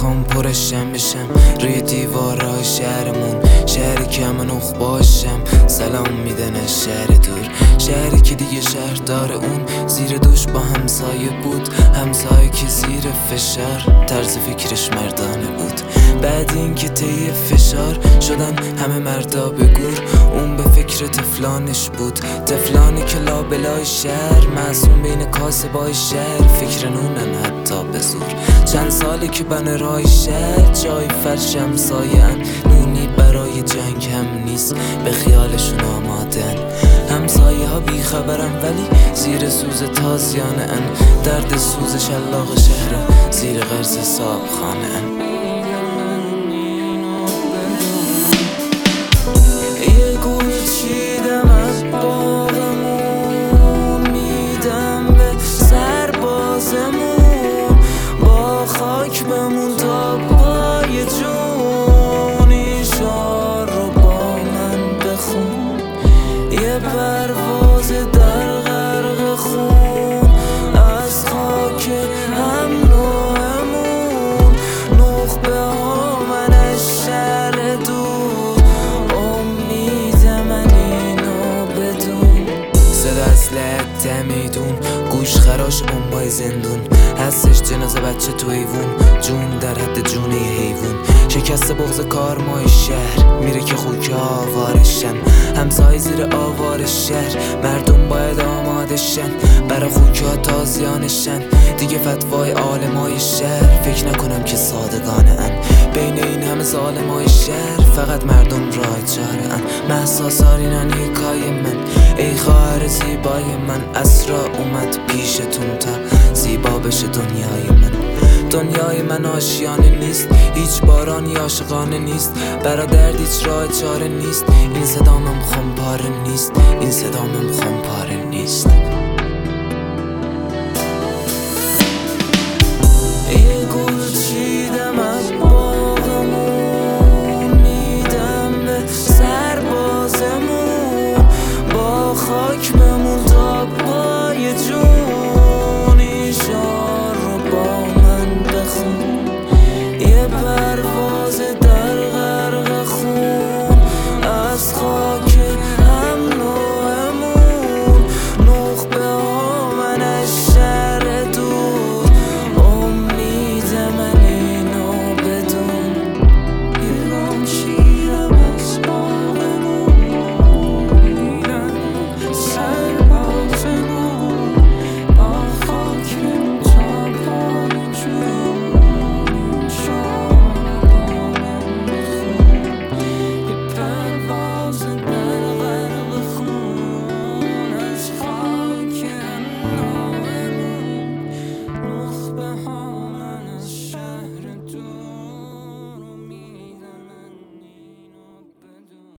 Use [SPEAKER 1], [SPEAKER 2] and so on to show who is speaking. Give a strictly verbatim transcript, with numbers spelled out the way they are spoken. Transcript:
[SPEAKER 1] میخوام پرشم بشم روی دیوارای شهرمون، شهری که من اخ باشم سلام میدن از شهر دور، شهری که دیگه شهر داره اون زیر دوش با همسایه بود، همسایه که زیر فشار طرز فکرش مردانه بود. بعد این که طی فشار شدن همه مردا به گور، اون به فکر تفلانش بود، تفلانی که لابلای شهر معصوم بین کاسبای شهر، فکر نونن حتی به زور. چند سالی که بن رای شهر جای فرش همسایه‌ان، نونی برای جنگ هم نیست به خیالشون آمادن. همسایه ها بی خبرم ولی زیر سوز تازیانه ان، درد سوز شلاق شهر زیر قرض صاحب خانه ان. خاک بمون تا پای جون، این شعر رو با من بخون، یه پرواز در غرق خون از خاک هم نوعمون، نخبه ها من از شهر دور، امید من اینو بدون. صدا از لحت میدون، گوش خراش بمبای زندون، هستش جنازه بچه تو ایوون، جون در حد جون یه حیوون. شکست بغض کار مای شهر میره که خوک آوارشن، همسایه زیر آوار شهر مردم باید آمادشن برا خوک ها تازیانشن. دیگه فتوای عالمای شهر فکر نکنم که صادقانه ان، بین این همه ظالمای شهر فقط مردم رای چاره ان. محساسارینن یکای من ای خواهر زیبای من، اسرا اومد پیشتون تا زیبا بشه دنیای من. دنیای من آشیانه نیست، هیچ بارانی عاشقانه نیست، برا درد هیچ راه چاره نیست، این صدامم خمپاره نیست، این صدامم خمپاره نیست.